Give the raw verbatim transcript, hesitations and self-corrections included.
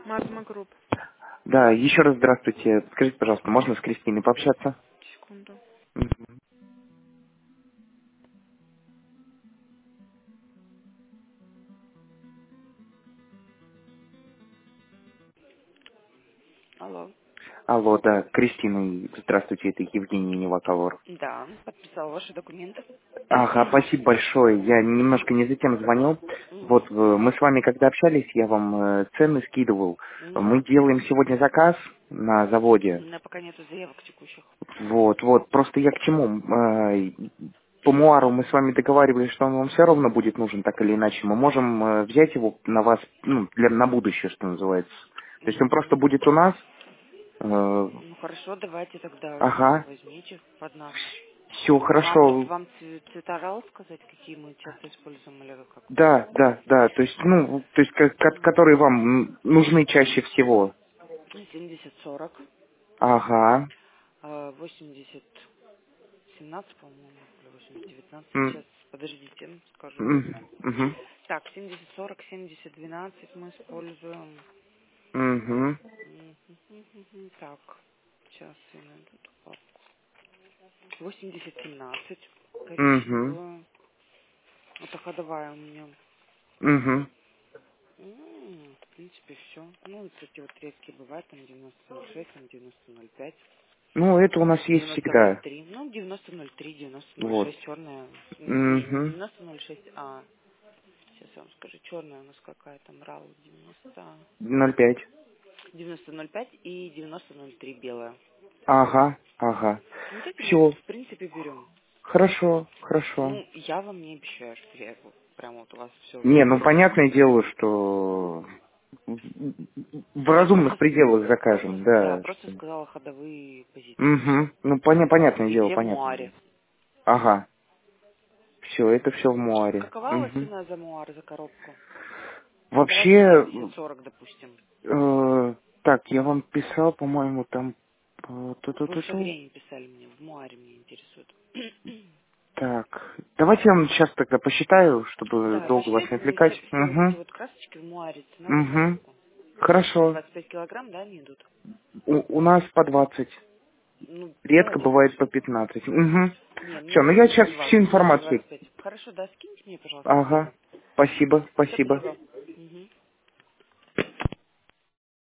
Магма Групп. Да, еще раз здравствуйте. Скажите, пожалуйста, можно с Кристиной пообщаться? Секунду. Мгм. Алло. Алло, да, Кристина, здравствуйте, это Евгений Неваколор. Да, подписал ваши документы. Ага, спасибо большое. Я немножко не за тем звонил. Вот Угу. э, мы с вами когда общались, я вам э, цены скидывал. Ну, Мы делаем сегодня заказ на у заводе. меня пока нету заявок текущих. Вот, вот, просто я к чему? Э, По Муару мы с вами договаривались, что он вам все равно будет нужен, так или иначе. Мы можем э, взять его на вас, ну, для, на будущее, что называется. То есть он просто Угу. будет у нас. э, Ну хорошо, давайте тогда Ага, возьмите под нас. все А может хорошо. вам ц- цветорал сказать, какие мы часто используем или как? Да, да, да. То есть, ну, то есть, ко- ко- которые вам м, нужны чаще всего. семьдесят сорок, Ага. а, восемьдесят семнадцать, по-моему, или восемьдесят девятнадцать. М, Сейчас, подождите, скажу. м, мгм, Так, семьдесят сорок, семьдесят двенадцать мы используем. мгм, Мгм. Так, сейчас я найду эту папку. восемьдесят семнадцать мгм, коричневую. Это ходовая у меня. мгм. М, В принципе, все. Ну, вот эти вот редкие бывают, там девяносто ноль шесть, там девяносто ноль пять, Ну, это у нас есть девяносто ноль всегда. три. Ну, девяносто ноль три, девяносто ноль Вот. шесть черная. Не, не Угу. девяносто ноль шесть, а сейчас я вам скажу, черная у нас какая там рау девяносто, Ноль пять. девяносто ноль пять и девяносто ноль три белая. Ага, ага. Вот эти мы, Все. в принципе, берем. Хорошо, хорошо. Ну, я вам не обещаю, что я его прямо вот у вас все Не, ну заберу. понятное дело, что в в Я просто, разумных пределах закажем, да, да. просто сказала ходовые позиции, все. Угу. Ну, поня- понятное И дело, все в понятное муаре. дело. Ага. Все, это все в Муаре. Какова у вас Угу. цена за муар, за коробку? Ну, давайте Вообще, семьдесят сорок, допустим. э, так, я вам писал, по-моему, там... э, Вы в ту-ту-ту-ту. Шагрене писали мне, в муаре меня интересует. Так, давайте я вам сейчас тогда посчитаю, чтобы Да, долго вас не посчитайте мне отвлекать. все, все вот эти Угу. вот красочки в муаре, цена за Угу. коробку. Хорошо. двадцать пять килограмм, да, они идут? У, у нас по двадцать. Ну, Редко давайте бывает по двадцать. пятнадцать. Угу. Не, Все, мне ну я лучше сейчас всю двадцать, лучше информацию. двадцать пять. Хорошо, да, скиньте мне, пожалуйста, Ага. цену. Спасибо, Все, спасибо. спасибо.